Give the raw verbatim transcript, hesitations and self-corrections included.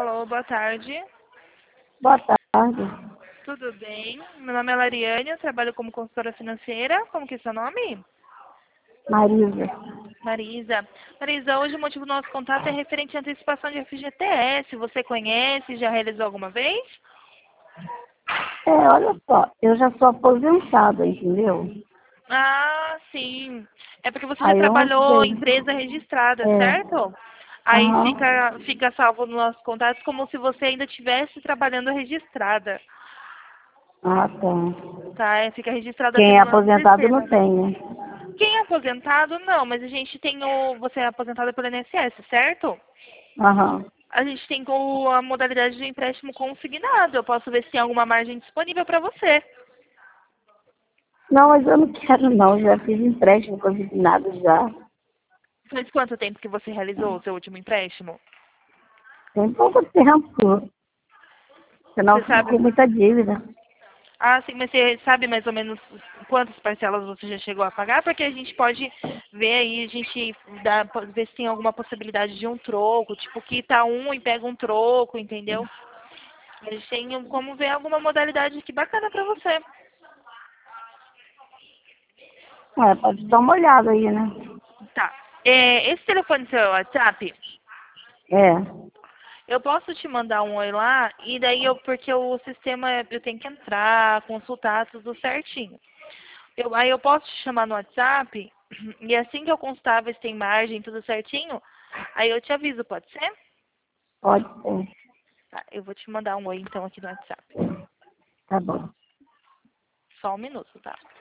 Alô, boa tarde. Boa tarde, Tudo bem? Meu nome é Lariane, eu trabalho como consultora financeira. Como que é seu nome? Marisa. Marisa. Marisa, hoje o motivo do nosso contato é referente à antecipação de F G T S. Você conhece, já realizou alguma vez? É, olha só, eu já sou aposentada, entendeu? Ah, sim. É porque você já Aí eu não trabalhou em sei. empresa registrada, É, certo? Aí aham. fica, fica salvo no nosso contato como se você ainda estivesse trabalhando registrada. Ah, tá. Tá? É, fica registrado aqui Quem é no nosso aposentado não sistema. tem, né? Quem é aposentado, não, mas a gente tem o. Você é aposentado pelo I N S S, certo? Aham. A gente tem o, a modalidade de empréstimo consignado. Eu posso ver se tem alguma margem disponível para você. Não, mas eu não quero não, já fiz empréstimo consignado já. Faz quanto tempo que você realizou o seu último empréstimo? Tem pouco tempo, senão Você fico sabe? com muita dívida. Ah, sim, mas você sabe mais ou menos quantas parcelas você já chegou a pagar? Porque a gente pode ver aí, a gente dá, pode ver se tem alguma possibilidade de um troco, tipo, quita um e pega um troco, entendeu? A gente tem como ver alguma modalidade que bacana pra você. É, pode dar uma olhada aí, né? Tá. É, esse telefone seu é o WhatsApp, É, eu posso te mandar um oi lá, e daí eu, porque o sistema, eu tenho que entrar, consultar tudo certinho. Eu, aí eu posso te chamar no WhatsApp, e assim que eu constar ver se tem margem, tudo certinho, aí eu te aviso, pode ser? pode ser. Tá, eu vou te mandar um oi então aqui no WhatsApp. Tá bom. Só um minuto, tá?